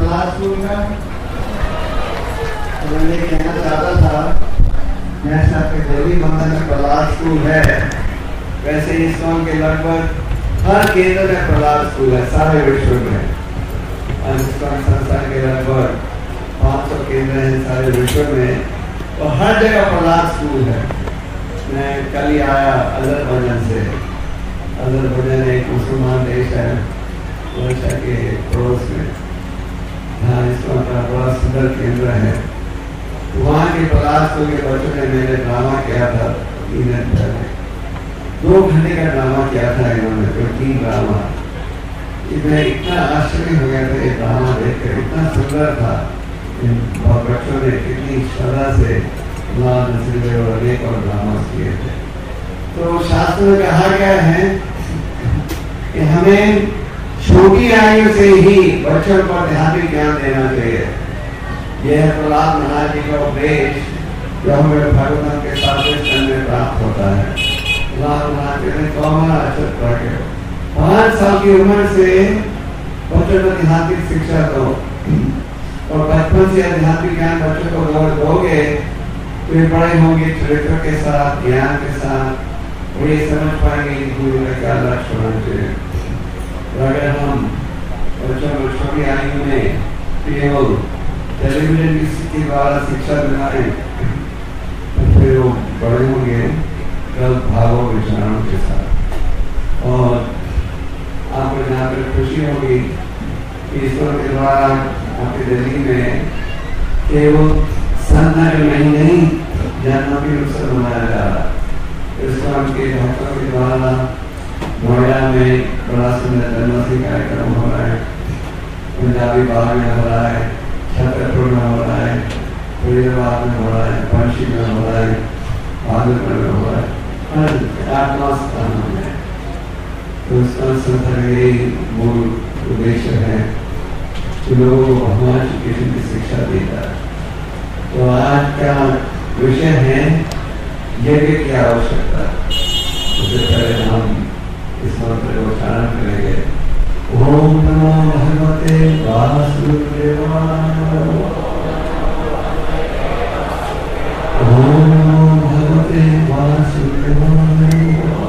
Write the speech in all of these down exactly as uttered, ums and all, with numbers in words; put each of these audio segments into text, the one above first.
Prahlad school का तो मैं ये कहना चाहता था, जैसा कि देवी मंदिर में प्रहलाद स्कूल है, वैसे इस्कॉन के लगभग हर केंद्र में प्रहलाद स्कूल है, सारे विश्व में। इस्कॉन संस्थान के लगभग पाँच सौ केंद्र हैं सारे विश्व में, और हर जगह प्रहलाद स्कूल है। मैं कल ही आया अजरबैजान से। अजरबैजान एक मुसलमान देश है रशिया के पड़ोस में, जहाँ इस्कॉन का बड़ा सुंदर केंद्र है। वहाँ के प्रहलाद स्कूल के बच्चों ने मैंने ड्रामा किया था तीन दिन पहले, दो घंटे का ड्रामा किया था इन्होंने, तो तीन ड्रामा। मैं इतना आश्चर्य हो गया था ये ड्रामा देखकर, इतना सुंदर था। और बच्चों ने कितनी श्रद्धा से लाल नसीबे और अनेक और ड्रामा किए थे। तो शास्त्र में कहा गया है कि हमें छोटी आयु से ही बच्चों को आध्यात्मिक ज्ञान देना चाहिए। यह है प्रहलाद महाराज जी का उपदेश जो हमें भगवान के साथ में प्राप्त होता है। प्रहलाद महाराज जी ने कौन अक्षर पढ़ पाँच साल की उम्र से बच्चों को आध्यात्मिक शिक्षा दो, और बचपन से आध्यात्मिक ज्ञान बच्चों को दो दोगे तो वे बड़े होंगे चरित्र के साथ, ज्ञान के साथ, और ये समझ पाएंगे कि गुरु का क्या लक्ष्य होना चाहिए। तो अगर हम बच्चों को छोटी आयु में केवल टेलीविजन के द्वारा शिक्षा दिलाएं तो फिर वो बड़े होंगे गलत भावों विचारों के साथ। और आपको जहाँ पर खुशी होगी कि ईश्वर के द्वारा आपकी दिल्ली में केवल संत में ही नहीं जन्मदिन भी उत्सव मनाया जा रहा है। ईश्वर के भक्तों के द्वारा नोएडा में बड़ा सुंदर जन्मदिन कार्यक्रम हो रहा है, पंजाबी बाग में हो रहा है, छतरपुर में हो रहा है, फरीदाबाद में हो रहा है, पंची में हो रहा है, भागलपुर में हो रहा है, हर आठ नौ स्थानों में। तो उसका संस्थान यही मूल उद्देश्य है कि लोगों को भगवान श्री कृष्ण की शिक्षा देता है। तो आज का विषय है यज्ञ की आवश्यकता। उससे पहले हम इस मंत्र को उच्चारण करेंगे। ओम नमो भगवते वासुदेवाय। ओम नमो भगवते वासुदेवाय।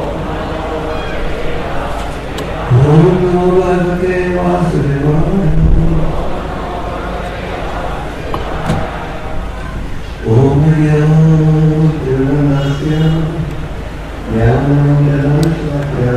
ओम नमो भगवते वासुदेवाय। ओम ज्ञानस्य ज्ञानञ्जनशलाकया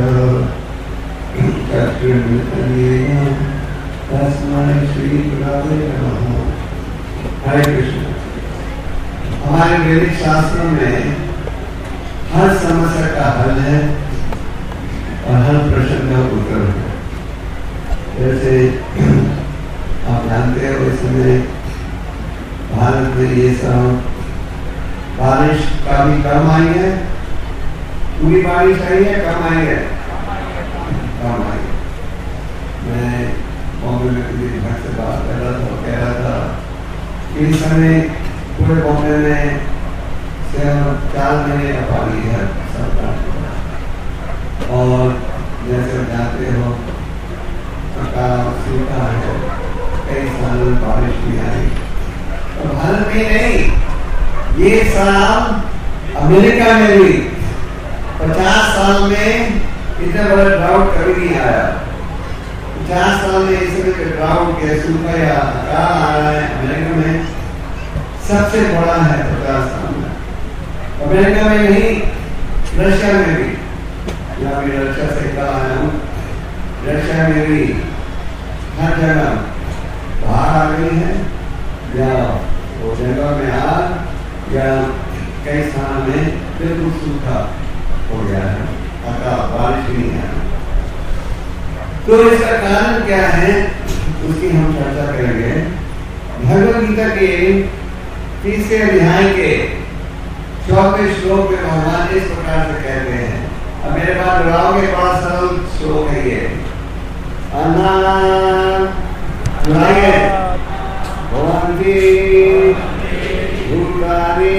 चक्षुर्मिलितं तस्मै श्री गुरवे नमः। हरे कृष्ण। हमारे वैदिक शास्त्रों में हर समस्या का हल है और हर प्रश्न का उत्तर है। जैसे आप जानते हो इस समय भारत में ये सब बारिश काफी कम आई है। पूरी बारिश आई है, कम आई है, कम आई है। मैं बॉम्बे में किसी घर से बात कर रहा था, कह रहा था कि इस समय पूरे बॉम्बे में सिर्फ चार महीने का पानी है सरकार को। और जैसे जानते हो सरकार सूखा है, कई साल बारिश नहीं आई। तो भारत में नहीं, ये साल अमेरिका में भी पचास साल में इतना बड़ा ड्राउट कभी नहीं आया। पचास साल में इसमें ड्राउट के सूखा या अकाल आ रहा है अमेरिका में, सबसे बड़ा है पचास साल में। अमेरिका में नहीं, रशिया में भी, यहाँ भी रशिया से कहा आया हूँ, रशिया में भी हर जगह बाढ़ आ गई है, या वो जगह में आग, या कई स्थान में बिल्कुल सूखा हो गया है, अकाल बारिश नहीं है। तो इसका कारण क्या है उसकी हम चर्चा करेंगे। भगवद गीता के तीसरे अध्याय के चौथे श्लोक में भगवान इस प्रकार से कहते हैं। अब मेरे पास दोहराओगे, बड़ा सरल श्लोक है ये। अन्ना दोहराइए। भवन्ति भूतानि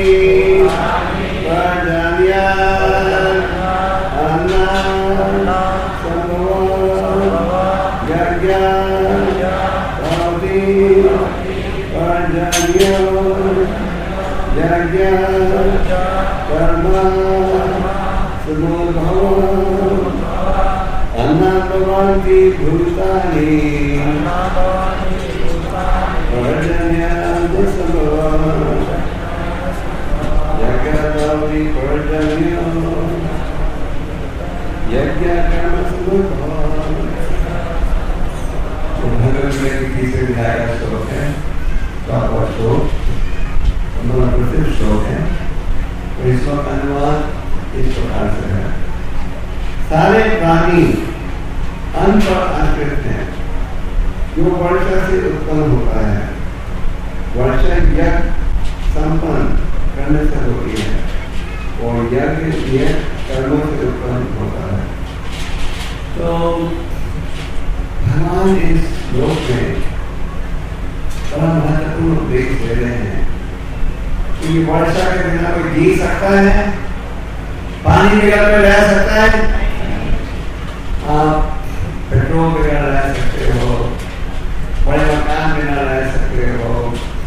पर्जन्यः अन्ना संभवः यज्ञः भवति यज्ञ कर्म अन्नभवन्ति भूतानि पर्जन्यानि संभवन्ति यज्ञादि पर्जन्यो यज्ञ कर्म संभवन्ति। भगवत गीता की तीसरे अध्याय का श्लोक है, चौथा श्लोक, बहुत प्रसिद्ध श्लोक है। इस श्लोक का अनुवाद इस प्रकार से है। सारे प्राणी अन्न पर आश्रित हैं, जो वर्षा से उत्पन्न होता है। वर्षा यज्ञ संपन्न करने से होती है और यज्ञ यह कर्मों से उत्पन्न होता है। तो भगवान इस श्लोक में बड़ा महत्वपूर्ण उपदेश दे रहे हैं कि वर्षा के बिना कोई जी सकता है, पानी बगैर में रह सकता है, आप पेट्रोल बगैर रह सकते हो, बड़े मकान बिना रह सकते हो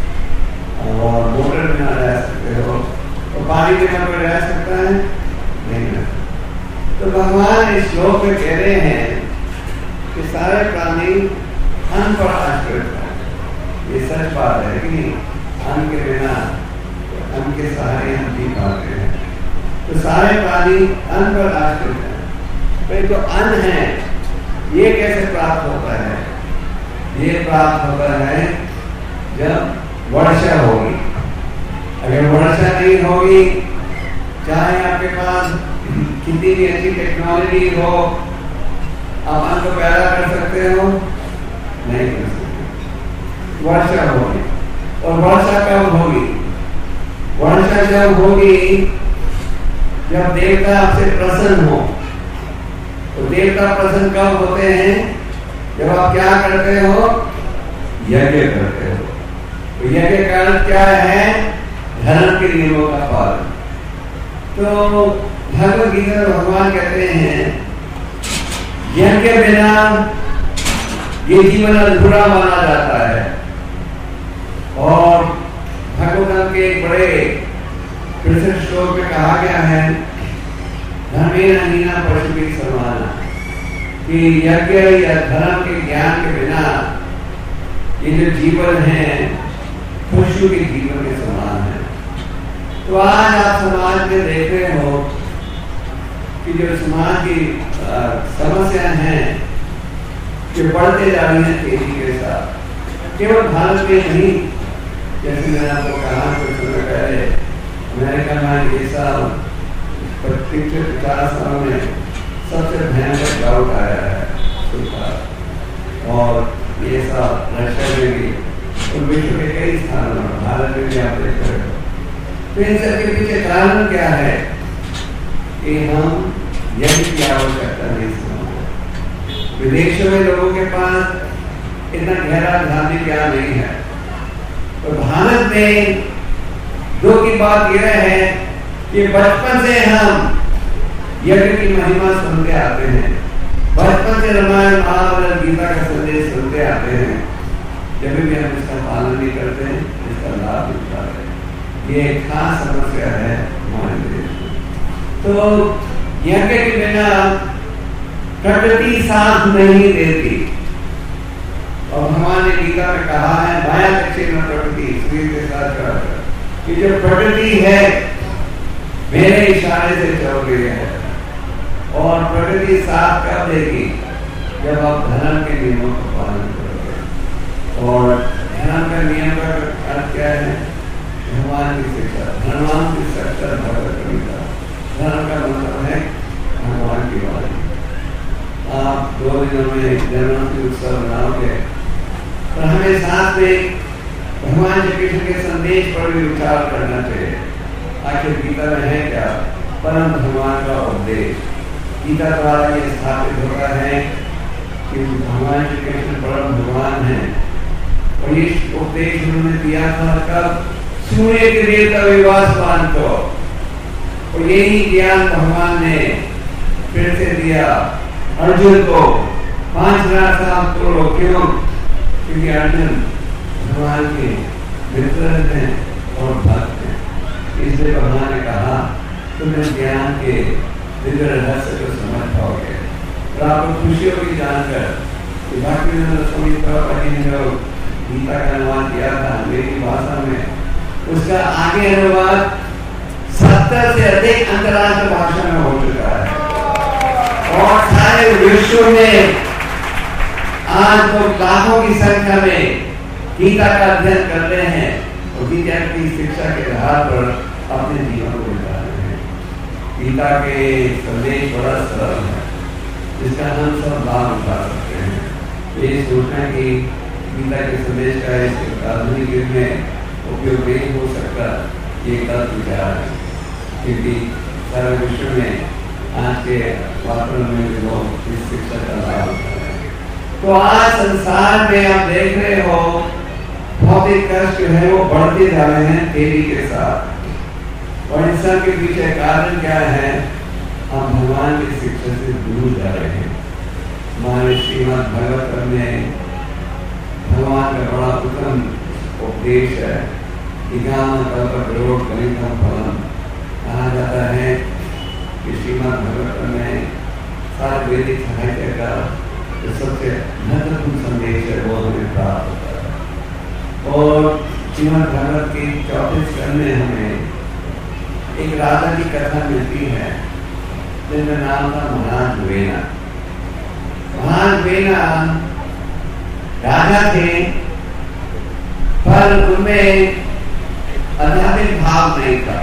और मोटर बिना रह सकते हो, तो पानी बिना कोई रह सकता है नहीं रह सकता। तो भगवान इस श्लोक में कह रहे हैं कि सारे प्राणी अन्न पर आश्रित है। ये सच बात है कि अन्न के बिना, अन्न के सहारे हम जी पाते हैं। तो सारे प्राणी अन्न पर आश्रित है। तो जो अन्न है ये कैसे प्राप्त होता है? ये प्राप्त होता है जब वर्षा होगी। अगर वर्षा नहीं होगी, चाहे आपके पास कितनी भी अच्छी टेक्नोलॉजी हो, आप अन्न को पैदा कर सकते हो? नहीं कर सकते। वर्षा होगी। और वर्षा कब होगी? वर्षा जब होगी जब देवता आपसे प्रसन्न हो। तो देवता प्रसन्न कब होते हैं? जब आप क्या करते हो? यज्ञ करते हो। तो यज्ञ का अर्थ क्या है? धर्म के नियमों का पालन। तो भगवत गीता में भगवान कहते हैं यज्ञ के बिना ये जीवन अधूरा माना जाता है। और भगवत के एक बड़े प्रसिद्ध श्लोक में कहा गया है धर्मेण हीना पशुभिः समाना, कि यज्ञ या धर्म के ज्ञान के बिना ये जो जीवन है पशु के जीवन के समान है। तो आज आप समाज में देख रहे हो कि जो समाज की समस्या है जो बढ़ते जा रही है तेजी के साथ, केवल भारत में नहीं, जैसे मैंने आपको कहा कुछ समय पहले अमेरिका में ये साल पिछले पचास सालों में सबसे भयंकर ड्राउट आया है, और ये सब रशिया में भी और विश्व के कई स्थानों में, भारत में भी आप देख रहे हो। तो इन सबके पीछे कारण क्या है कि हम यज्ञ की आवश्यकता नहीं समझते। विदेशों में लोगों के पास इतना गहरा धार्मिक ज्ञान नहीं है। तो भारत में दो की बात यह है कि बचपन से हम यज्ञ की महिमा सुनते आते हैं। बचपन से रामायण महाभारत गीता का संदेश सुनते आते हैं। जब भी हम इसका पालन नहीं करते हैं, इसका लाभ नहीं उठाते हैं। ये एक खास समस्या है हमारे देश में। तो यज्ञ के बिना प्रकृति साथ नहीं देती। और भगवान ने गीता में कहा है माया दक्षिण प्रकृति शरीर के साथ कि जो प्रकृति है मेरे इशारे से चल रही है। और प्रकृति साथ कर देगी जब आप धर्म के नियमों का पालन करोगे। और धर्म का नियम का अर्थ क्या है? भगवान की शिक्षा, धर्म की शिक्षा, भगवत गीता। धर्म का मतलब है भगवान की वाणी। आप दो दिनों में जन्माष्टमी उत्सव मनाओगे, पर हमें साथ में भगवान श्री कृष्ण के संदेश पर भी विचार करना चाहिए। आखिर गीता में है क्या? परम भगवान का उपदेश। गीता द्वारा ये स्थापित होता है कि भगवान श्री कृष्ण परम भगवान है। और ये उपदेश उन्होंने दिया था कब? सूर्य के देवता विवासवान को। और यही ज्ञान भगवान ने फिर से दिया अर्जुन को। पांच हजार साल पूर्व। क्यों? क्योंकि अर्जुन भगवान के मित्र हैं और भक्त हैं। इसलिए भगवान ने कहा तुम्हें ज्ञान के दिव्य रहस्य को समझ पाओगे। और आपको खुशी होगी जानकर कि भक्तिवेदांत स्वामी प्रभुपाद जी ने जो गीता का अनुवाद किया था अंग्रेजी भाषा में, उसका आगे अनुवाद सत्तर से अधिक अंतर्राष्ट्रीय भाषा में हो चुका है और सारे विश्व में आज तो लाखों की संख्या में गीता का अध्ययन कर रहे हैं और गीता की शिक्षा के आधार पर अपने जीवन को बिता रहे हैं। गीता के संदेश बड़ा सरल है जिसका हम सब लाभ उठा सकते हैं। ये सोचना कि गीता के संदेश का इस आधुनिक युग में उपयोग नहीं हो सकता, ये गलत विचार है, क्योंकि सारे विश्व में आज के वातावरण में लोग इस शिक्षा का लाभ उठा रहे हैं। तो आज संसार में आप देख रहे हो भौतिक कष्ट जो है वो बढ़ते जा रहे हैं तेजी के साथ, और इन सब के पीछे कारण क्या है? हम भगवान की शिक्षा से दूर जा रहे हैं। हमारे श्रीमद् भागवतम में भगवान का बड़ा उत्तम उपदेश है कि ज्ञान कल्पतरो कलितम फलम। कहा जाता है कि श्रीमद् भागवतम में सारे वैदिक साहित्य का जो सबसे महत्वपूर्ण संदेश है वो हमें प्राप्त होता है। और श्रीमद् भागवत के चौथे स्कंध में हमें एक राजा की कथा मिलती है जिनका नाम था महान वेना। महान वेना राजा थे पर उनमें आध्यात्मिक भाव नहीं था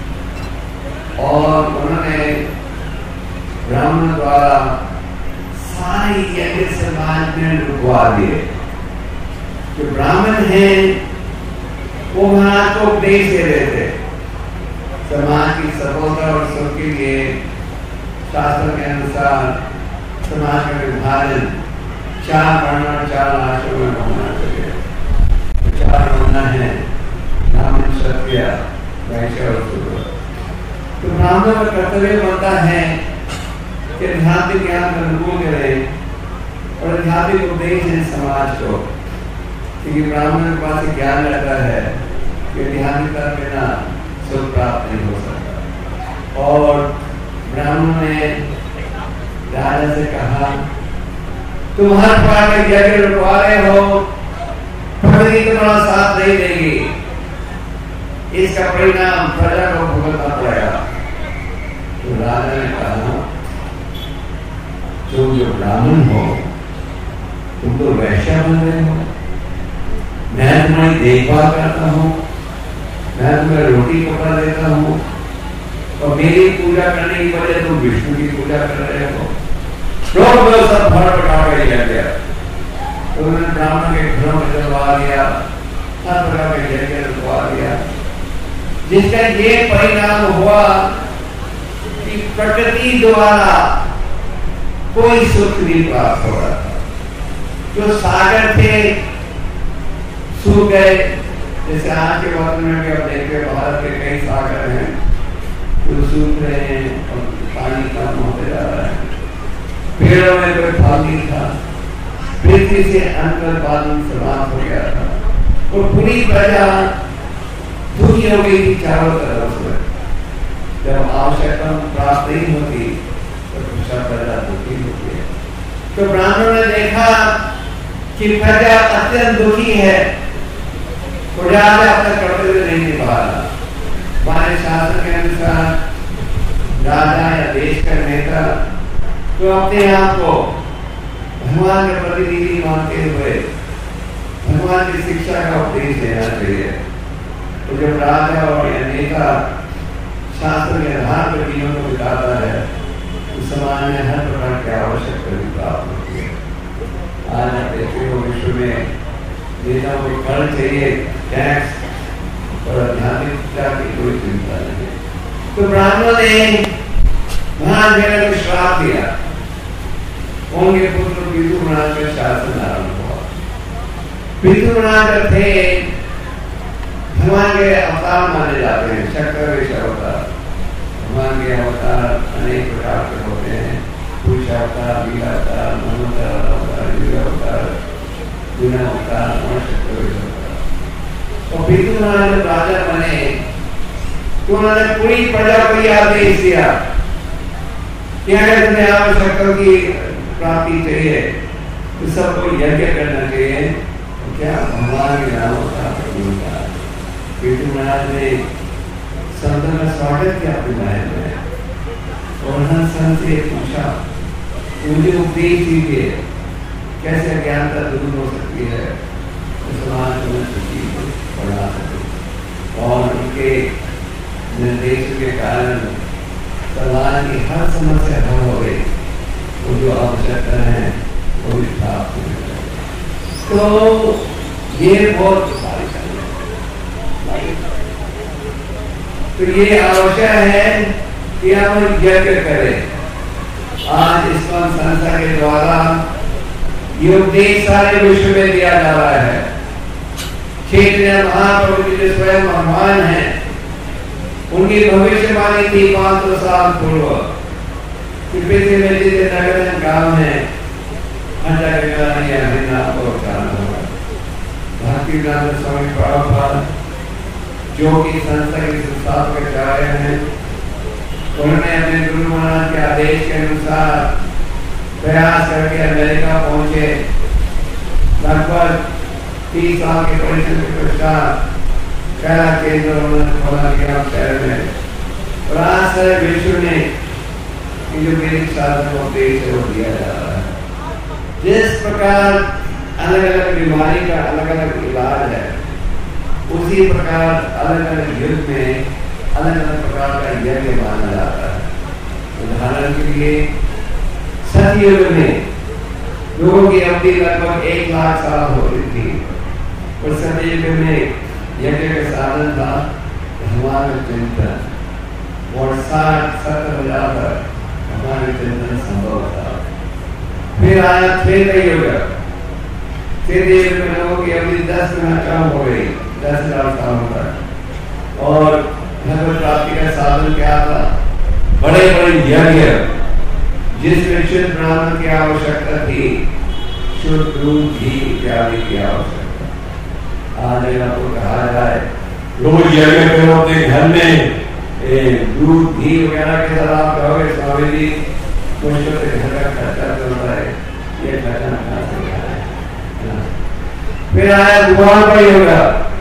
और उन्होंने ब्राह्मण द्वारा सारी यज्ञ समाज में रुकवा दिए। जो ब्राह्मण हैं वो महाराज को उपदेश दे रहे थे समाज की सफलता और सुख के लिए। शास्त्र के अनुसार समाज का विभाजन चार वर्ण और चार राशियों में होना चाहिए। तो चार वर्ण है ब्राह्मण, क्षत्रिय, वैश्य और शूद्र। तो ब्राह्मण का कर्तव्य बनता है कि आध्यात्मिक ज्ञान का अनुकूल करें और आध्यात्मिक उपदेश है समाज को, क्योंकि ब्राह्मण के पास ज्ञान रहता है कि आध्यात्मिकता बिना सुख प्राप्त नहीं हो सकता। और ब्राह्मण ने राजा से कहा तुम हर प्रकार के यज्ञ रुकवा रहे हो, प्रकृति तुम्हारा साथ नहीं देगी, इसका परिणाम प्रजा को भुगतना पड़ेगा। तो राजा ने कहा तुम जो ब्राह्मण हो तुम तो वैश्य बन रहे हो, मैं तुम्हारी देखभाल करता हूँ, मैं तुम्हें रोटी कपड़ा देता हूँ और मेरी पूजा करने की वजह तुम विष्णु की पूजा कर रहे हो। तो सब फल पटा कर लिया गया। तो उन्होंने ब्राह्मण के घरों में जलवा दिया, हर प्रकार के यज्ञ रुकवा दिया, जिसका ये परिणाम हुआ कि प्रकृति द्वारा कोई सुख नहीं प्राप्त हो रहा था। जो सागर थे सूख गए, जैसे आज के वक्त में भी आप देखते हैं भारत के कई सागर हैं जो सूख रहे हैं और पानी कम होते जा रहा है। पेड़ों में कोई फल नहीं था, पृथ्वी से अन्न का उत्पादन समाप्त हो गया था और पूरी प्रजा दुखी हो गई थी चारों तरफ से। जब आवश्यकता प्राप्त नहीं होती तो दूसरा प्रजा दुखी होती है। तो ब्राह्मणों ने देखा कि प्रजा अत्यंत दुखी है, राजा अपना कर्तव्य नहीं निभा रहा। हमारे शास्त्र के अनुसार राजा या देश का नेता तो अपने आप को भगवान का प्रतिनिधि मानते हुए भगवान की शिक्षा का उपदेश देना चाहिए। तो जब राजा और या नेता शास्त्र के आधार पर जीवन को बिताता है तो समाज में हर प्रकार की आवश्यकता प्राप्त होती है। आज आप देखते हो विश्व में नेताओं को कर चाहिए टैक्स और आध्यात्मिकता की कोई चिंता नहीं। तो ब्राह्मण ने महान वेना को श्राप दिया, उनके पुत्र पितु महाराज का शासन आरंभ हुआ। पितु महाराज थे भगवान के अवतार माने जाते हैं, शक्ति अवतार। भगवान के अवतार अनेक प्रकार के होते हैं, पुरुष अवतार, लीला अवतार, मनोअवतार, लीला अवतार, गुण अवतार और शक्ति अवतार। और पृथु महाराज जब राजा बने तो उन्होंने पूरी प्रजा को यह आदेश दिया कि अगर तुम्हें आवश्यकता की प्राप्ति चाहिए तो सबको यज्ञ करना चाहिए। तो क्या भगवान के नाम का प्रभुता पृथु महाराज ने संतों का स्वागत किया अपने महल में और हर संत से पूछा मुझे उपदेश दीजिए कैसे अज्ञानता दूर हो सकती है तो समाज को बढ़ा सके। और उनके निर्देश के कारण समाज की हर समस्या हल हो गई, वो जो आवश्यकता है वो भी प्राप्त हो गई। तो ये बहुत सारी है, तो ये आवश्यक है कि हम यज्ञ करें। आज इस संस्था के द्वारा ये उपदेश सारे विश्व में दिया जा रहा है। चैतन्य महाप्रभु जी जो स्वयं भगवान है, उनकी भविष्यवाणी थी पांच सौ साल पूर्व कि पृथ्वी में जितने नगर गांव है हर जगह हरिनाम को उच्चारण होगा। भक्तिवेदांत स्वामी प्रभुपाद जो कि संस्था के संस्थापक आचार्य हैं, उन्होंने अपने गुरु महाराज के आदेश के अनुसार प्रयास करके अमेरिका पहुंचे। लगभग तीस साल के परिश्रम के पश्चात पहला केंद्र उन्होंने खोला गया शहर में और आज सारे विश्व में जो वैदिक शास्त्र को उपदेश है वो दिया जा रहा है। जिस प्रकार अलग अलग बीमारी का अलग अलग इलाज है, उसी प्रकार अलग अलग युग में अलग अलग प्रकार का यज्ञ माना जाता है। उदाहरण के लिए सतयुग में लोगों की अवधि लगभग एक लाख साल हो रही थी और सतयुग में यज्ञ का साधन था हमारा चिंतन और साठ सत्तर हजार तक हमारे चिंतन संभव था। फिर आया त्रेता युग। त्रेता युग में लोगों की अवधि दस गुना कम हो गई, दस हजार सालों तक। और भगवत प्राप्ति का साधन क्या था? बड़े बड़े यज्ञ जिसमें शुद्ध ब्राह्मण की आवश्यकता थी, शुद्ध दूध घी इत्यादि की आवश्यकता। आज आपको कहा जाए रोज यज्ञ करो अपने घर में, दूध घी वगैरह के साथ आप कहोगे स्वामी जी मुश्किल से घर का खर्चा चल रहा है, ये खर्चा कहाँ से आ रहा है। फिर आया भगवान का योगा,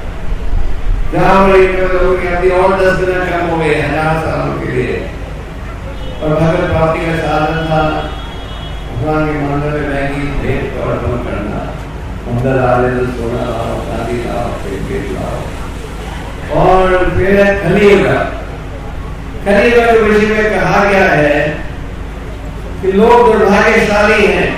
जहाँ लोगों की अवधि और दस गुना कम हो गए हजार सालों के लिए। और भगवत प्राप्ति का साधन था भगवान के मंदिर में मैगी भेंट और अर्पण करना। मंदिर आले तो सोना लाओ, चांदी लाओ, पेट लाओ। और फिर कलियुग। कलियुग के विषय में कहा गया है कि लोग दुर्भाग्यशाली हैं,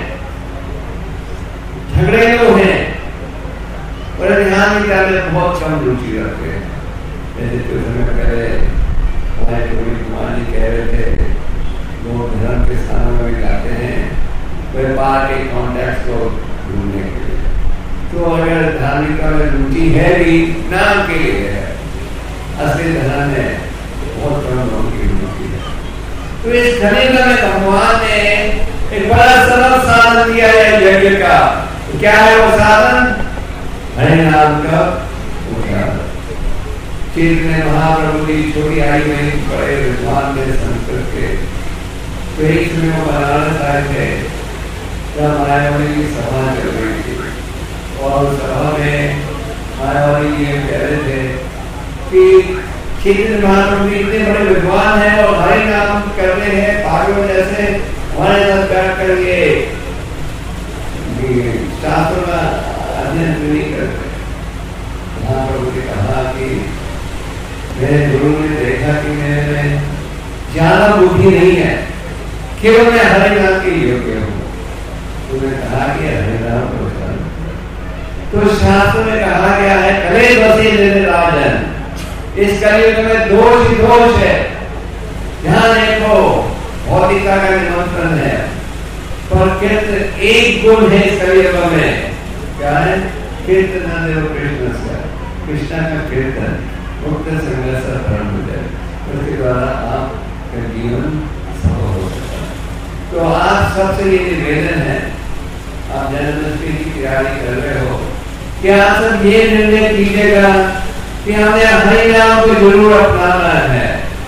झगड़ेलू हैं और ध्यान में बहुत कम रुचि रखते हैं। जैसे कुछ समय पहले हमारे कुमार जी कह रहे थे, लोग धर्म के स्थानों में भी जाते हैं व्यापार के कॉन्टेक्ट को ढूंढने के लिए। तो अगर धार्मिकता में रुचि है भी नाम के लिए है, असली धर्म में बहुत कम लोगों की रुचि है। तो इस कलियुग में भगवान ने एक बड़ा सरल साधन दिया है यज्ञ का। तो क्या है वो साधन? हरि नाम का उच्चारण। चैतन्य महाप्रभु की छोटी आयु में बड़े विद्वान थे संस्कृत के। तो एक समय वो बनारस आए थे जब मायावती की सभा चल रही थी और सभा में मायावती जी कह रहे थे कि चैतन्य महाप्रभु इतने बड़े विद्वान हैं और हरि नाम करते हैं पागलों जैसे, हमारे साथ बैठ करके शास्त्रों का अध्ययन नहीं करते। महाप्रभु ने कहा कि मेरे गुरु ने देखा कि मेरे में ज्यादा बुद्धि नहीं है, केवल मैं हरि नाम के योग्य हूँ। उन्होंने कहा कि हरि नाम को तो शास्त्र में कहा गया है कले बसे लेने राजन, इस कलियुग में दोष ही दोष है। ध्यान देखो, भौतिकता का निमंत्रण है पर कीर्तन एक गुण है इस कलियुग में, क्या है? कीर्तन देव कृष्ण से, कृष्ण का कीर्तन मुक्त संघर्ष धर्म हो जाए, उसके द्वारा आपका जीवन सफल हो सकता है। तो आप सबसे ये निवेदन है, आप जन्माष्टमी की तैयारी कर रहे हो, क्या आप सब ये निर्णय कीजिएगा कि हमें हरि नाम को जरूर अपनाना है।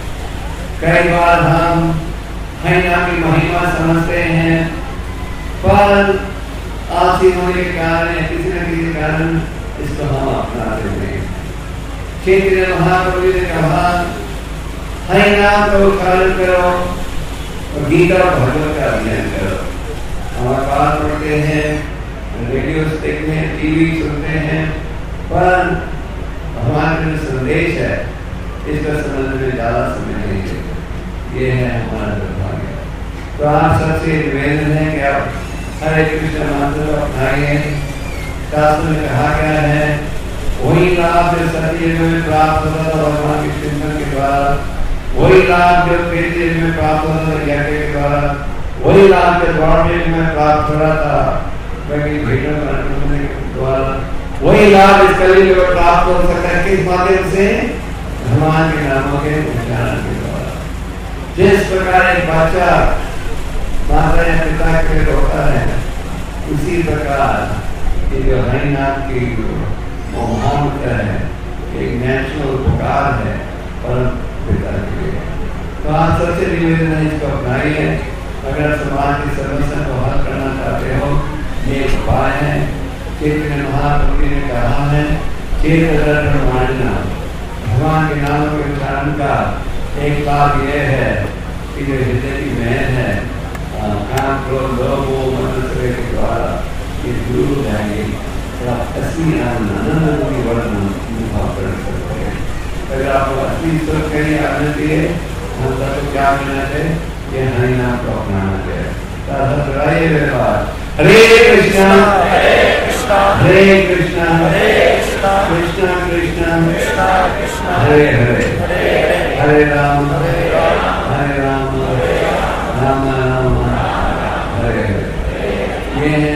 कई बार हम हरि नाम की महिमा समझते हैं, पर आलसी होने के कारण या किसी न किसी कारण इसको हम अपना देते हैं। चैतन्य महाप्रभु ने कहा हरि नाम का उच्चारण करो और गीता और भगवत का अध्ययन करो। हम अखबार पढ़ते हैं, रेडियो देखते हैं, टीवी सुनते हैं, पर हमारा जो संदेश है इसका समझने में ज्यादा समय नहीं देते। ये है हमारा दुर्भाग्य। तो आप सबसे निवेदन है कि आप हरे कृष्ण मंत्र को अपनाइए। शास्त्र में कहा गया है वही लाभ जो सतयुग में प्राप्त होता था भगवान के चिंतन के द्वारा, वही लाभ जो कृष्ण में प्राप्त होता था यज्ञ के द्वारा, वही लाभ जो गवर्नमेंट में प्राप्त हो रहा था के द्वारा, वही लाभ इस कलयुग में प्राप्त हो सकता है। किस माध्यम से? भगवान के नामों के उच्चारण के द्वारा। जिस प्रकार एक बच्चा माता या पिता के लिए रोता है, उसी प्रकार ये जो हरि नाम की महान है एक नेशनल उपकार है परम पिता के लिए। तो आप सबसे निवेदन है इसको अपनाइए। अगर समाज की समस्या को हल करना चाहते हो, ये उपाय है। चैतन्य महाप्रभु ने कहा है चेतन मानना, भगवान के नाम के उच्चारण का एक लाभ यह है कि जो हृदय की मैल है काम क्रोध लोभ मनुष्य के द्वारा ये दूर हो जाएंगे। असली आनंद की वर्णन अनुभव कर सकते हैं। अगर आपको असली सुख कहीं आनंद दिए, हम सबको क्या करना चाहिए? ये हरि नाम को अपनाना चाहिए। व्यवहार हरे कृष्णा हरे कृष्णा हरे कृष्णा कृष्णा कृष्णा हरे हरे हरे राम हरे राम राम राम हरे हरे। ये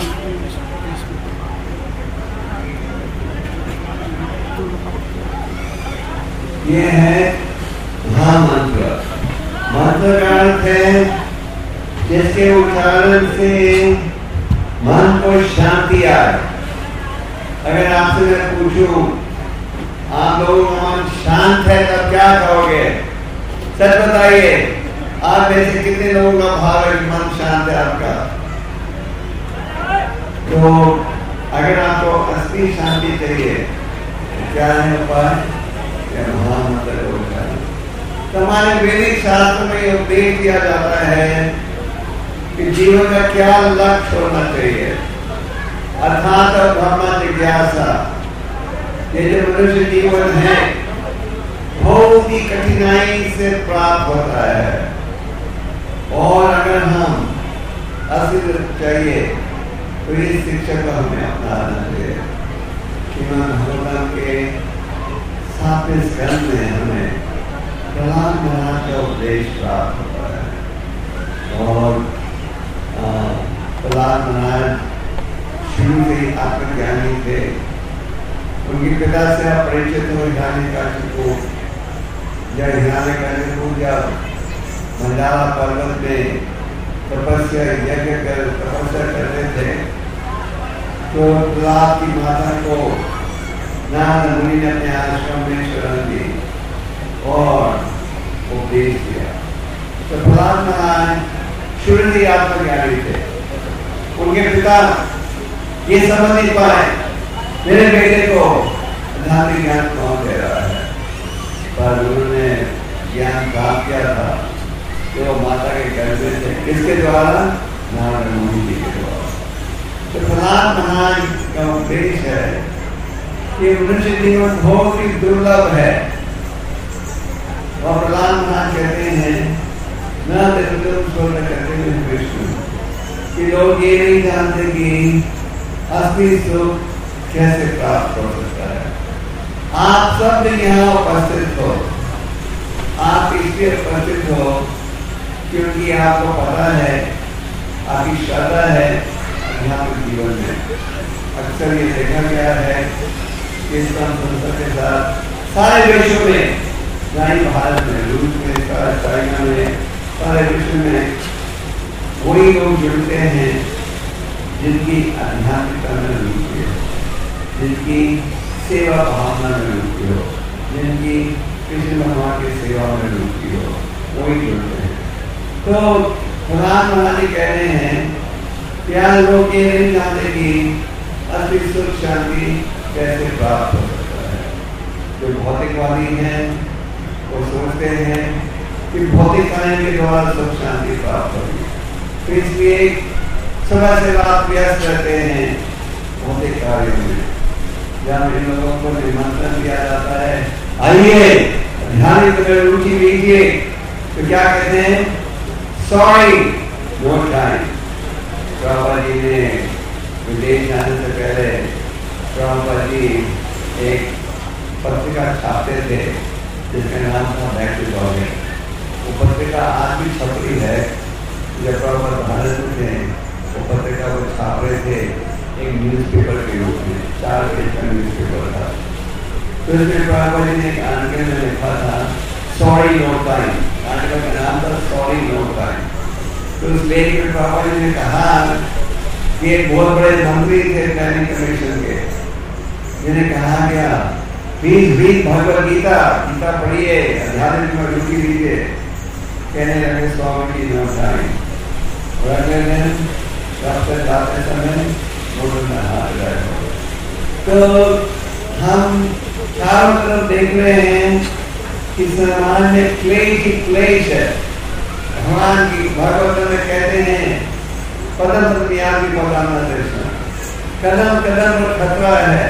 ये है महामंत्र। मंत्र का अर्थ है जिसके उच्चारण से मन को शांति आए। अगर आपसे मैं पूछूं आप लोगों का मन शांत है तब क्या कहोगे? सच बताइए, आप में से कितने लोगों का भाव है मन शांत है आपका? तो अगर आपको असली शांति चाहिए तो क्या है उपाय? महामंत्र को उच्चारण। तो हमारे वैदिक शास्त्र में यह उपदेश दिया जाता है कि जीवन का क्या लक्ष्य होना चाहिए, अर्थात ब्रह्म जिज्ञासा। ये जो मनुष्य जीवन है बहुत ही कठिनाई से प्राप्त होता है, और अगर हम असली चाहिए तो इस शिक्षा को हमें अपनाना चाहिए। श्रीमद् भागवतम के सातवें स्कंद में हमें प्रहलाद महाराज का उपदेश प्राप्त होता है, और प्रहलाद महाराज शुरू से ही आत्मज्ञानी थे। उनके पिता से आप परिचित हो हिरण्यकशिपु को। जब हिरण्यकशिपु जब मंडाला पर्वत में तपस्या यज्ञ कर तपस्या करते थे, तो प्रहलाद की माता को नारद मुनि ने अपने आश्रम में शरण दी और उपदेश दिया। तो प्रहलाद महाराज शुरू से आत्मज्ञानी थे। उनके पिता ये समझ नहीं पाए मेरे बेटे को आध्यात्मिक ज्ञान कौन दे रहा है, पर उन्होंने ज्ञान प्राप्त किया था कि वो माता के गर्भ में थे। किसके द्वारा? नारद मुनि जी के द्वारा। तो प्रहलाद महाराज का उपदेश है कि मनुष्य जीवन बहुत ही दुर्लभ है, और प्रहलाद महाराज कहते हैं न विष्णु कि लोग ये नहीं जानते कि असली सुख कैसे प्राप्त हो सकता है। आप सब यहाँ उपस्थित हो, आप इसलिए उपस्थित हो क्योंकि आपको पता है, आपकी श्रद्धा है आध्यात्मिक जीवन में। अक्सर ये देखा गया है कि इस संस्था के साथ सारे विश्व में, नहीं भारत में, रूस में, चाइना में, सारे विश्व में वही लोग जुड़ते हैं जिनकी आध्यात्मिकता में रुचि है, जिनकी सेवा भावना में रुचि हो, जिनकी कृष्ण भगवान की सेवा में रुचि हो, वही जुड़ते हैं। तो भगवान महाराज कह रहे हैं कि आज लोग ये नहीं जानते कि असली सुख शांति कैसे प्राप्त हो सकता है। जो भौतिकवादी हैं वो सोचते हैं कि भौतिक कार्य के द्वारा सुख शांति प्राप्त होगी, तो इसलिए सुबह से रात व्यस्त रहते हैं भौतिक कार्यों में। जब इन लोगों को निमंत्रण दिया जाता है, आइए ध्यान में रुचि लीजिए, तो क्या कहते हैं, sorry no time. Prabhupada ji ने विदेश जाने से पहले प्रभुपाद जी एक पत्रिका छापते थे जिसका नाम था बैक टू गवर्नमेंट। वो पत्रिका आज भी छप रही है। जब प्रभुपाद भारत में थे वो पत्रिका को छाप रहे थे एक न्यूज़पेपर के रूप में, चार पेज का न्यूज़पेपर था। तो इसमें प्रभुपाद जी ने एक आर्टिकल में लिखा था सॉरी नो टाइम। आर्टिकल का नाम था सॉरी नो टाइम। तो उस लेख में प्रभुपाद जी ने कहा कि एक बहुत बड़े मंत्री थे प्लानिंग कमीशन के, जिन्हें कहा गया प्लीज रीड भगवद गीता, गीता पढ़िए, अध्यात्म में रुचि लीजिए। कहने लगे स्वामी की नो टाइम। और अगले दिन रास्ते जाते समय मोटर में हाथ गए। तो हम चारों तरफ देख रहे हैं कि समाज में क्लेश ही क्लेश है। भगवान की भागवत में कहते हैं पदम पत्नियां की पदाना दर्शन, कदम कदम पर खतरा है।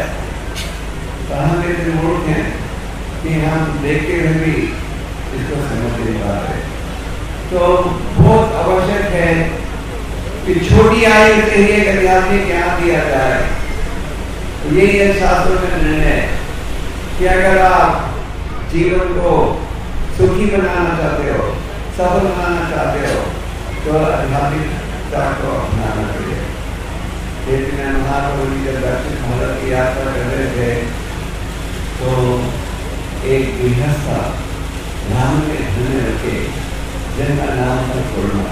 तो हम इतने मूर्ख हैं कि हम देखते हुए भी इसको समझ नहीं पा रहे। तो बहुत आवश्यक है कि छोटी आयु से ही एक आध्यात्मिक ज्ञान दिया जाए। तो यही है शास्त्रों में निर्णय कि अगर आप जीवन को सुखी बनाना चाहते हो, सफल बनाना चाहते हो, तो आध्यात्मिकता को अपनाना चाहिए। चैतन्य महाप्रभु जी जब दक्षिण भारत की यात्रा कर रहे थे तो एक गृहस्थ ब्राह्मण के घर में रखे जिनका नाम था पूर्णा।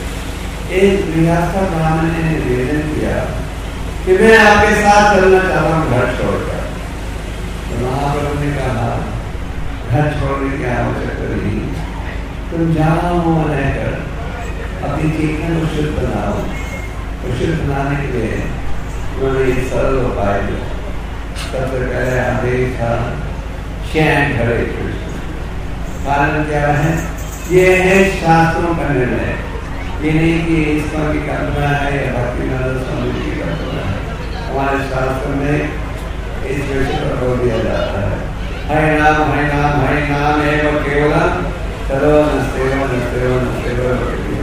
एक गृहस्थ ब्राह्मण ने निवेदन किया कि मैं आपके साथ चलना चाहता हूँ घर छोड़कर। तो महाप्रभु ने कहा घर छोड़ने की आवश्यकता नहीं, तुम जहाँ हो रहकर अपनी चेतना को शुद्ध बनाओ। तो शुद्ध बनाने के लिए उन्होंने ये सरल उपाय दिया। सबसे पहले आदेश था शयन हरे कृष्ण। कारण क्या है, ये है शास्त्रों का निर्णय, ये नहीं कि इसका की कल्पना है या भक्ति नारायण स्वामी की कल्पना है। हमारे शास्त्र में इस विषय पर जोर दिया जाता है, हरे नाम हरे नाम हरे नाम एवं केवलम तदो नस्तेव नस्तेव नस्तेव।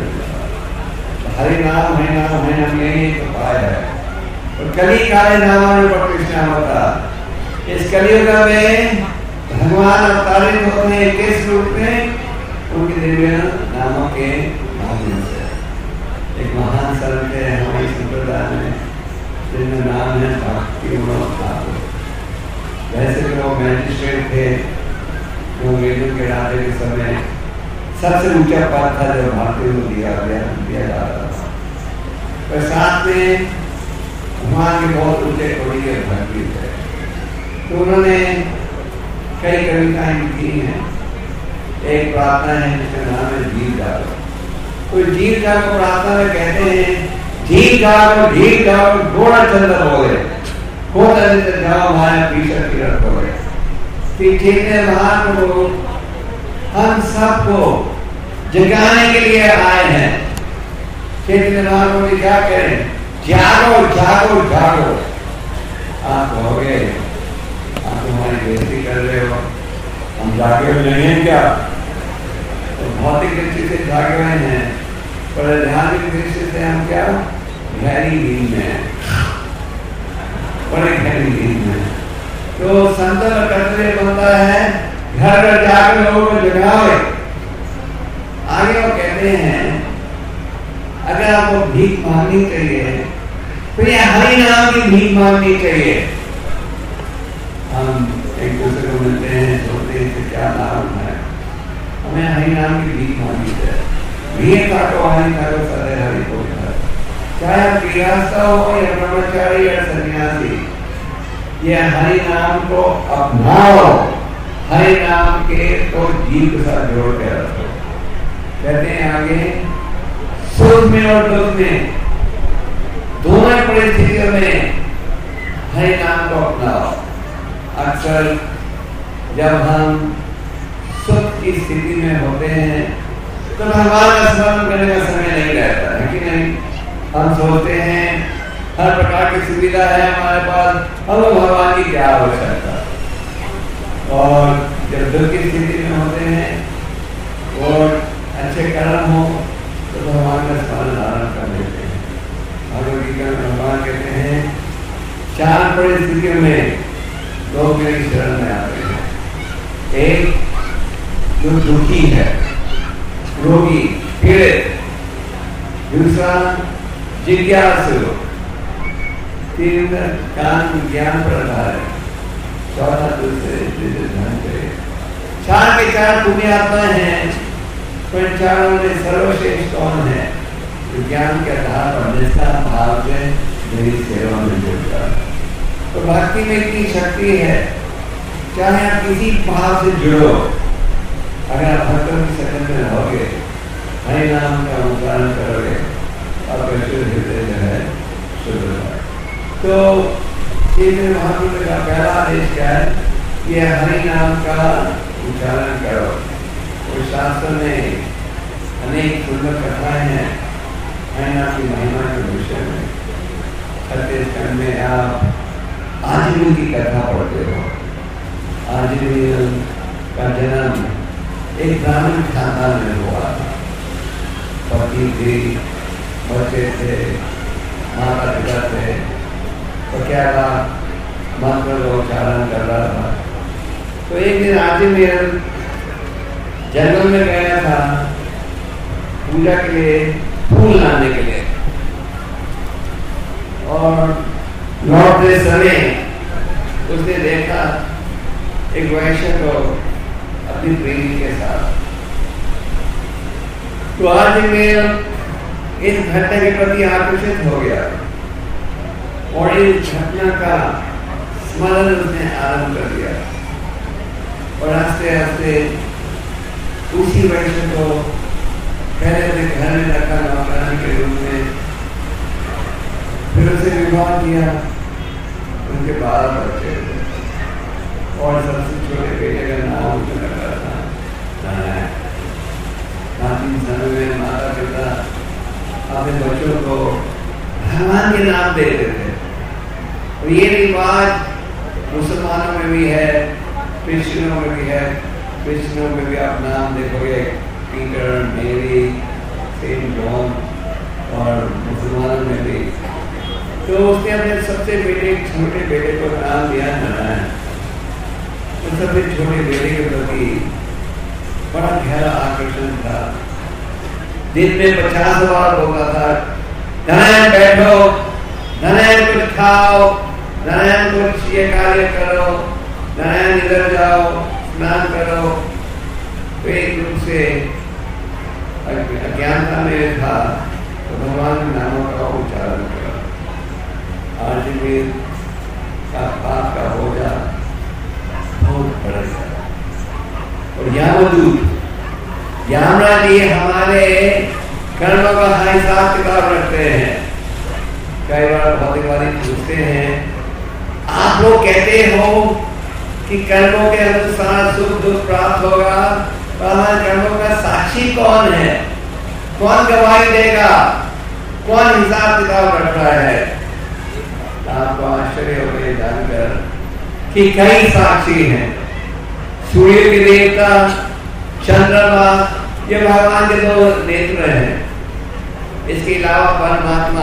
हरि नाम हरि नाम हरि नाम यही एक उपाय है। और कली काले नाम कृष्ण होता। इस कलियुग में भगवान अवतारित होते हैं किस रूप में, उनके दिव्य नामों के माध्यम से। एक महान संत है हमारी संप्रदाय में जिनका नाम है भक्ति ठाकुर। वैसे तो वो मैजिस्ट्रेट थे जो वेदों के राजे के समय सबसे ऊंचा पद था जो भारतीय को दिया गया दिया जा रहा था। पर साथ में भगवान के बहुत ऊंचे कोटि के भक्ति थे। तो उन्होंने कई कविताएं लिखी हैं। एक प्रार्थना है जिसका नाम है जीव जागो। तो जीव जागो प्रार्थना में कहते हैं जीव जागो जीव जागो घोड़ा चंद्र बोले घोड़ा चंद्र जाओ हमारे पीछे किरण बोले। पीछे में महाप्रभु हम सबको जगाने के लिए आए हैं। चैतन्य महाप्रभु क्या कह रहे हैं, जागो जागो जागो। आप कहोगे आप तुम्हारी बेइज्जती कर रहे हो, हम जागे हुए नहीं हैं क्या? तो भौतिक दृष्टि से जागे हुए हैं, पर आध्यात्मिक दृष्टि से हम क्या गहरी नींद में हैं, बड़े गहरी नींद में। तो संतों का कर्तव्य बनता है घर घर जाकर लोगों को जगाओ। आगे वो कहते हैं अगर आपको भीख मांगनी चाहिए तो ये हरि नाम की भीख मांगनी चाहिए। हम एक दूसरे को मिलते हैं, सोचते हैं कि क्या नाम है, हमें हरि नाम की भीख मांगनी चाहिए। भीख काटो हरि काटो सदैव हरि को खाओ। चाहे आप गृहस्थ हो या ब्रह्मचारी या सन्यासी, ये हरि नाम को अपनाओ, हरि नाम के तो जीव के साथ जोड़ के रखो। कहते हैं आगे, सुख में और दुख में दोनों परिस्थितियों में हरि नाम को अपनाओ। अक्सर जब हम सुख की स्थिति में होते हैं तो भगवान का स्मरण करने का समय नहीं रहता है कि नहीं। हम सोचते हैं हर प्रकार की सुविधा है हमारे पास, अब भगवान की क्या आवश्यकता। और जब दुख की स्थिति में होते हैं और अच्छे कर्म हो तो भगवान का स्मरण धारण कर लेते हैं। भगवद गीता में भगवान कहते हैं चार परिस्थितियों में लोग मेरी शरण में आते हैं। एक जो दुखी है, रोगी, पीड़ित। दूसरा जिज्ञासु, तीन ज्ञान ज्ञान पर आधारित, चौथा दूसरे धन पे। चार के चार पुण्यात्मा हैं, पर चारों में सर्वश्रेष्ठ कौन है? ज्ञान के आधार पर निष्ठा भाव से मेरी सेवा में जुड़ता है। तो भक्ति में इतनी शक्ति है, चाहे आप किसी भाव से जुड़ो, अगर आप भक्तों की शक्ल में रहोगे, हरि नाम का उच्चारण करोगे, आपका शुद्ध हृदय जो है शुद्ध होगा। तो ये महापुरुष का पहला आदेश क्या है? ये हरि नाम का उच्चारण करो। और शास्त्र में अनेक सुंदर कथाएं हैं हरि नाम की महिमा के विषय में। छत्तीसगढ़ में आप आजीवन की कथा पढ़ते हो। आजीवन का जन्म एक ब्राह्मण खानदान में हुआ था। पति थी, बच्चे थे, माता पिता थे, तो क्या था, मंत्र का उच्चारण कर रहा था। तो एक दिन आजीवन जंगल में गया था पूजा के लिए, फूल लाने के लिए। और लौटते समय उसने देखा एक वैश्य को अपनी प्रेमी के साथ। तो आज में इस घटना के प्रति आकर्षित हो गया और इस घटना का स्मरण उसने आरंभ कर दिया। और हंसते हंसते उसी वैश्य को पहले अपने घर में रखा नौकरानी के रूप में, फिर उसे विवाह किया। उनके बारह बच्चे थे और सबसे छोटे बेटे का नाम उसे रखा था नारायण। प्राचीन समय में माता पिता अपने बच्चों को भगवान के नाम देते थे। और ये रिवाज मुसलमानों में भी है, क्रिश्चियनों में भी है। क्रिश्चियनों में भी आप नाम देखोगे, पीटर, मेरी, सेंट जॉन, और मुसलमानों में भी। तो उसने अपने सबसे बेटे छोटे बेटे को नाम दिया नारायण। तो सबसे छोटे बेटे के प्रति बड़ा गहरा आकर्षण था। दिन में पचास बार होता था, नारायण बैठो, नारायण कुछ खाओ, नारायण कुछ ये कार्य करो, नारायण इधर जाओ, स्नान करो। तो एक रूप से अज्ञानता में था तो भगवान के नामों का उच्चारण करा। आजीवन का पाप का बोझा बहुत बढ़ गया। और यमदूत यमराज जी हमारे कर्मों का हिसाब किताब रखते हैं। कई बार भौतिकवादी पूछते हैं, आप लोग कहते हो कि कर्मों के अनुसार सुख दुख प्राप्त होगा, कर्मों का साक्षी कौन है? कौन गवाही देगा? कौन हिसाब किताब रख रहा है? आपको आश्चर्य हो गए जानकर कि कई साक्षी हैं। सूर्य के देवता, चंद्रमा, ये भगवान के दो नेत्र हैं। इसके अलावा परमात्मा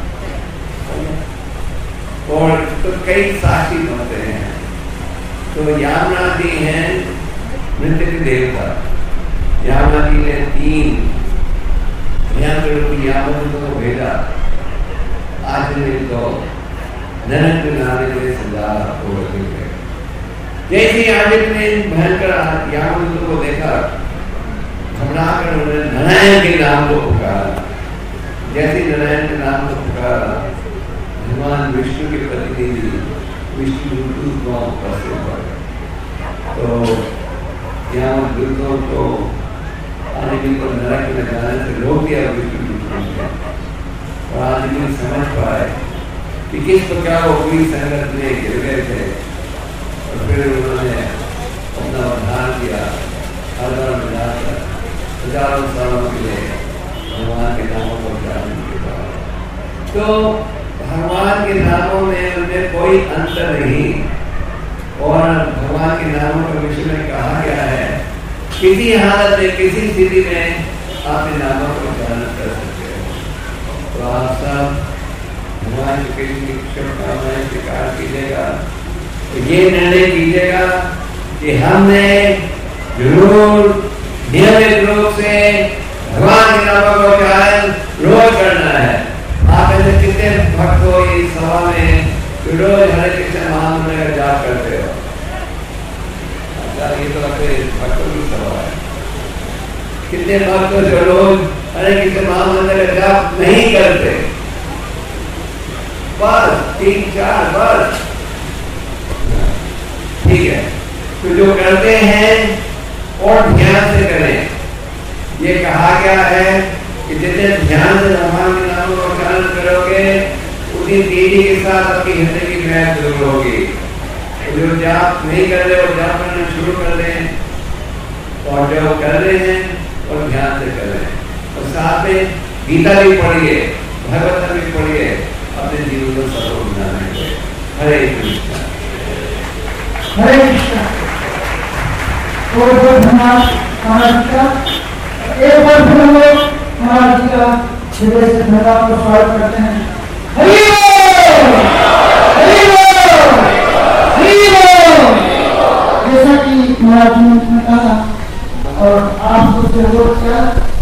और तो कई साक्षी होते हैं। तो यमराज जी हैं मृत्यु के देवता। यमराज जी ने तीन यमदूतों को भेजा। आज तो नरक के नारे के सजा हो रही है। जैसे आदित्य ने भयंकर यमदूतों को देखा, घबरा कर उन्होंने नारायण के नाम को पुकारा। जैसे नारायण के नाम को पुकारा, भगवान विष्णु के प्रतिनिधि विष्णु दूत को उपस्थित हो गए। तो यहाँ दूतों को आदमी को नरक में जाने से रोक दिया विष्णु दूतों ने, और आदमी समझ पाए कि किस प्रकार वो पूरी संगत में गिर गए थे, और फिर उन्होंने अपना उद्धार किया। हर में जाकर हजारों सालों के लिए भगवान के नामों को जाने के बाद, तो भगवान के नामों में उनमें कोई अंतर नहीं। और भगवान के नामों के विषय में कहा गया है, किसी हालत में किसी स्थिति में आप इन नामों को जान कर सकते हो। तो आप सब भगवान के लिए शुभकामनाएं स्वीकार कीजिएगा, तो ये निर्णय कीजिएगा कि हमने जरूर नियमित रूप से भगवान के नामों का उच्चारण रोज करना है। आप ऐसे कितने भक्त हो इस सभा में रोज हरे कृष्ण महामंत्र का जाप करते हो? ये तो अपने भक्तों की सभा है। कितने भक्त जो रोज हरे कृष्ण महामंत्र का जाप नहीं करते? बस तीन चार बस, ठीक है। तो जो करते हैं और ध्यान से करें। ये कहा गया है कि जितने ध्यान से भगवान के नामों का उच्चारण करोगे उतनी तेजी के साथ आपकी हृदय की क्रिया शुरू होगी। तो जो जाप नहीं कर रहे हो जाप करना शुरू कर दें, और जो कर रहे हैं और ध्यान से कर रहे हैं। और साथ में गीता भी पढ़िए, भगवत भी पढ़िए, अपने जीवन को सफल बनाने के। हरे कृष्ण हरे कृष्ण। बहुत बहुत धन्यवाद महाराज जी का। एक बार फिर हम लोग महाराज जी का हृदय से धन्यवाद को स्वागत करते हैं। हरि बोल, हरि बोल, हरि बोल। जैसा कि महाराज जी ने कहा और आप उससे रोक किया